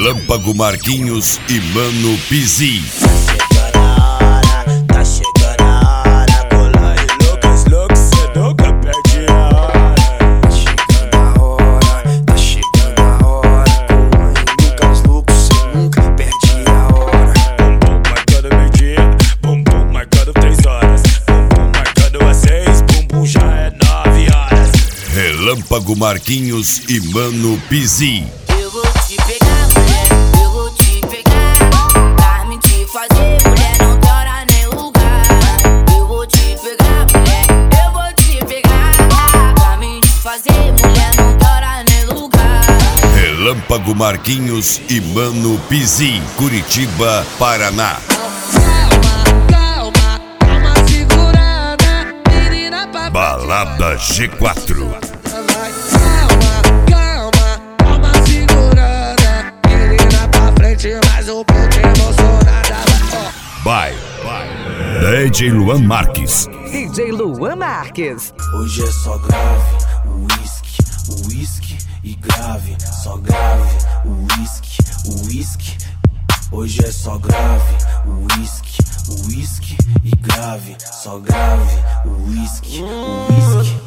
Relâmpago Marquinhos e Mano Pizzi. Tá chegando a hora, cola e Lucas, cê nunca perde a hora. Tá chegando a hora, cola e Lucas, cê nunca perde a hora. Bum bum marcando meio-dia, bum bum marcando 3 horas, bum bum marcando às 6, bum bum já é 9 horas. Relâmpago Marquinhos e Mano Pizzi. Eu vou te pegar, mulher, eu vou te pegar. Pra me te fazer, mulher, não tem hora nem lugar. Eu vou te pegar, mulher, eu vou te pegar. Pra me te fazer, mulher, não tem hora nem lugar. Relâmpago Marquinhos e Mano Pizzi, Curitiba, Paraná. Calma, segurada, menina pra Balada G4. Calma, segurada, menina pra frente, mas um pouco emocionada. Vai. DJ Luan Marques. DJ Luan Marques. Hoje é só grave, uísque e grave. Só grave, uísque. Hoje é só grave, uísque e grave. Só grave, uísque.